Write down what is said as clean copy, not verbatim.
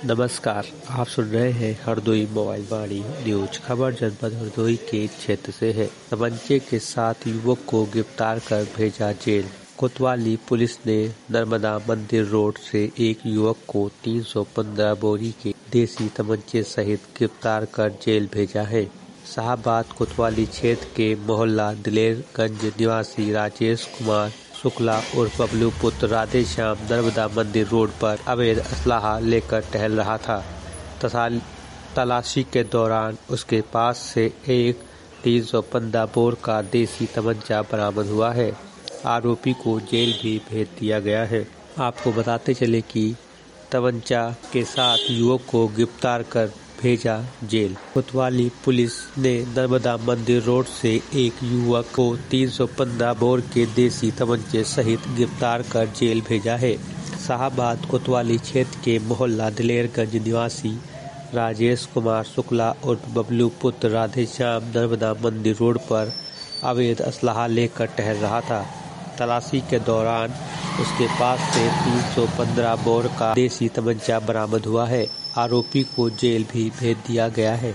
नमस्कार, आप सुन रहे हैं हरदोई मोबाइल वाणी न्यूज। खबर जनपद हरदोई के क्षेत्र से है। तमंचे के साथ युवक को गिरफ्तार कर भेजा जेल। कोतवाली पुलिस ने नर्मदा मंदिर रोड से एक युवक को 315 बोरी के देसी तमंचे सहित गिरफ्तार कर जेल भेजा है। शाहबाद कोतवाली क्षेत्र के मोहल्ला दिलेरगंज निवासी राजेश कुमार शुक्ला उर्फ बबलू पुत्र राधेश्याम नर्मदा मंदिर रोड पर अवैध असलाहा लेकर टहल रहा था तथा तलाशी के दौरान उसके पास से एक 315 बोर का देसी तमंचा बरामद हुआ है। आरोपी को जेल भी भेज दिया गया है। आपको बताते चले कि तमंचा के साथ युवक को गिरफ्तार कर भेजा जेल। कोतवाली पुलिस ने नर्मदा मंदिर रोड से एक युवक को 315 बोर के देसी तमंचे सहित गिरफ्तार कर जेल भेजा है। शाहबाद कोतवाली क्षेत्र के मोहल्ला दिलेरगंज निवासी राजेश कुमार शुक्ला उर्फ बबलू पुत्र राधेश्याम नर्मदा मंदिर रोड पर अवैध असलाहा लेकर टहल रहा था। तलाशी के दौरान उसके पास से 315 बोर का देसी तमंचा बरामद हुआ है। आरोपी को जेल भी भेज दिया गया है।